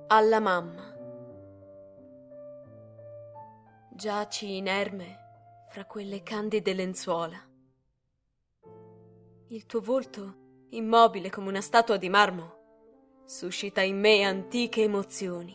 Alla mamma. Giaci inerme fra quelle candide lenzuola. Il tuo volto, immobile come una statua di marmo, suscita in me antiche emozioni.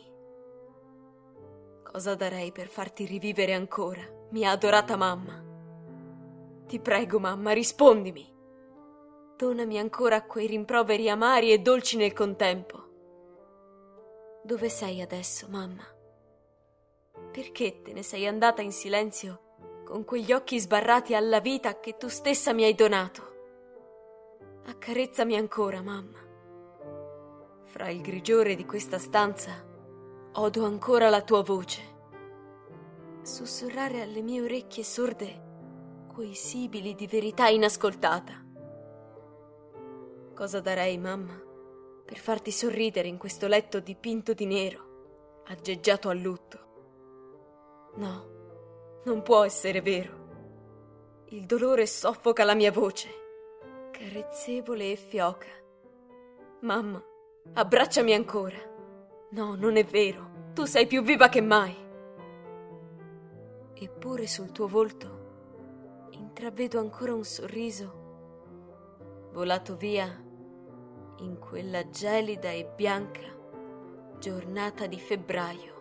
Cosa darei per farti rivivere ancora, mia adorata mamma? Ti prego, mamma, rispondimi. Donami ancora quei rimproveri amari e dolci nel contempo. Dove sei adesso, mamma? Perché te ne sei andata in silenzio con quegli occhi sbarrati alla vita che tu stessa mi hai donato? Accarezzami ancora, mamma. Fra il grigiore di questa stanza odo ancora la tua voce, sussurrare alle mie orecchie sorde quei sibili di verità inascoltata. Cosa darei, mamma, per farti sorridere in questo letto dipinto di nero, aggeggiato a lutto? No, non può essere vero. Il dolore soffoca la mia voce, carezzevole e fioca. Mamma, abbracciami ancora. No, non è vero. Tu sei più viva che mai. Eppure sul tuo volto intravedo ancora un sorriso volato via in quella gelida e bianca giornata di febbraio.